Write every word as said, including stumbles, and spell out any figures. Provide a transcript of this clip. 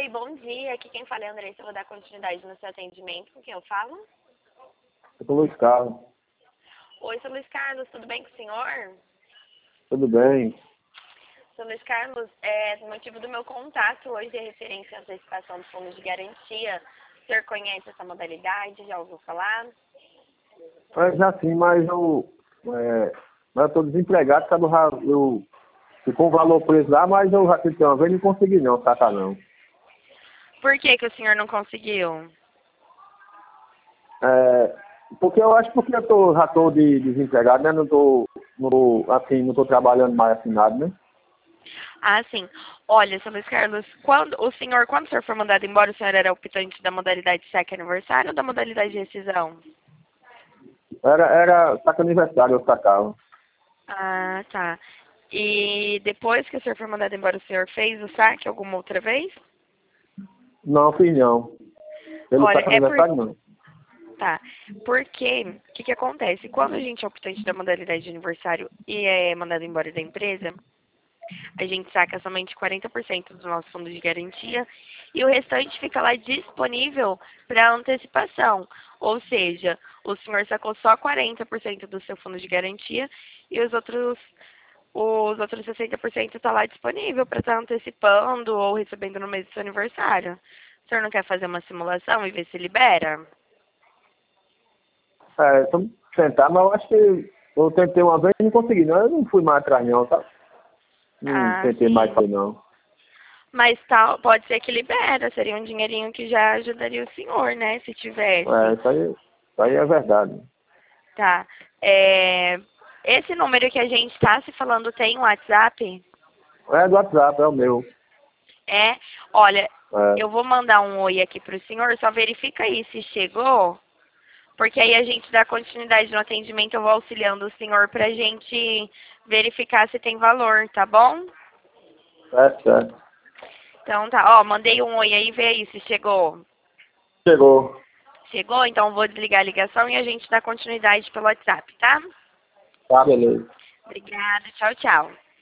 Oi, bom dia. Aqui quem fala é a Andressa. Eu vou dar continuidade no seu atendimento. Com quem eu falo? Eu sou Luiz Carlos. Oi, sou Luiz Carlos. Tudo bem com o senhor? Tudo bem? Sou Luiz Carlos. É, o motivo do meu contato hoje é referência à antecipação do fundo de garantia. O senhor conhece essa modalidade? Já ouviu falar? É, já sim, mas eu é, mas eu estou desempregado, sabe? Eu, já- eu ficou um valor preso lá, mas eu já tentei uma vez e não consegui não, saca não. Por que que o senhor não conseguiu? É, porque eu acho porque eu tô, já estou de, desempregado, né? Não estou assim, não tô trabalhando mais assinado, né? Ah, sim. Olha, seu Luiz Carlos, quando o senhor, quando o senhor foi mandado embora, o senhor era optante da modalidade saque aniversário ou da modalidade de rescisão? Era, era saca aniversário, eu sacava. Ah, tá. E depois que o senhor foi mandado embora, o senhor fez o saque alguma outra vez? Não, fiz não. Pelo Olha, saca é por... aniversário não. Tá. Porque, o que que acontece? Quando a gente é optante da modalidade de aniversário e é mandado embora da empresa, a gente saca somente quarenta por cento do nosso fundo de garantia e o restante fica lá disponível para antecipação. Ou seja, o senhor sacou só quarenta por cento do seu fundo de garantia e os outros os outros sessenta por cento está lá disponível para estar antecipando ou recebendo no mês do seu aniversário. O senhor não quer fazer uma simulação e ver se libera? É, vamos tentar, mas eu acho que eu tentei uma vez e não consegui não. Eu não fui mais atrás não, tá? Não Ah, tentei mais sim. fazer não. Mas tal, pode ser que libera, seria um dinheirinho que já ajudaria o senhor, né, se É, tivesse. isso aí, isso aí é verdade. Tá. É, esse número que a gente está se falando tem um WhatsApp? É do WhatsApp, é o meu. É? Olha, É, eu vou mandar um oi aqui pro senhor, só verifica aí se chegou, porque aí a gente dá continuidade no atendimento, eu vou auxiliando o senhor pra gente verificar se tem valor, tá bom? certo, certo. Então tá, ó, mandei um oi aí, vê aí se chegou. Chegou. Chegou? Então eu vou desligar a ligação e a gente dá continuidade pelo WhatsApp, tá? Tá, beleza. Obrigada, tchau, tchau.